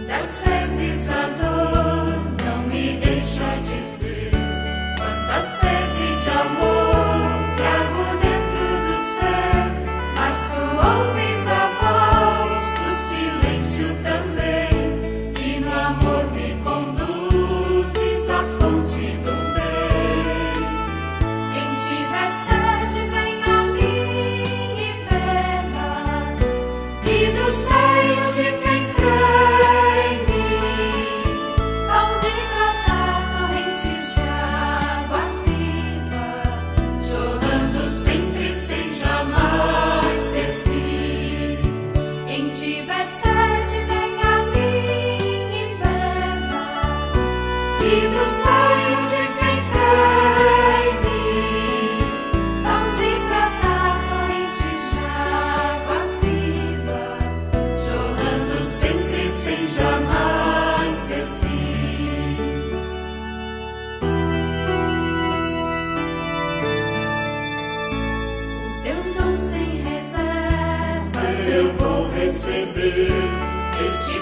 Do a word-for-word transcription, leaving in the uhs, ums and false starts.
Quantas vezes a dor não me deixa dizer, quanta sede de amor trago dentro do ser, mas tu ouves a voz do silêncio também, e no amor me conduzes à fonte do bem. Quem tiver sede, vem a mim e beba, e do seio de quem crê em mim, hão de brotar torrentes de água viva, jorrando sempre sem jamais ter fim. Quem tiver sede, vem a mim e beba, e do seio de quem crê em mim, hão de brotar torrentes de água viva, jorrando sempre sem jamais ter fim. O teu dom sem reservas eu vou receber, este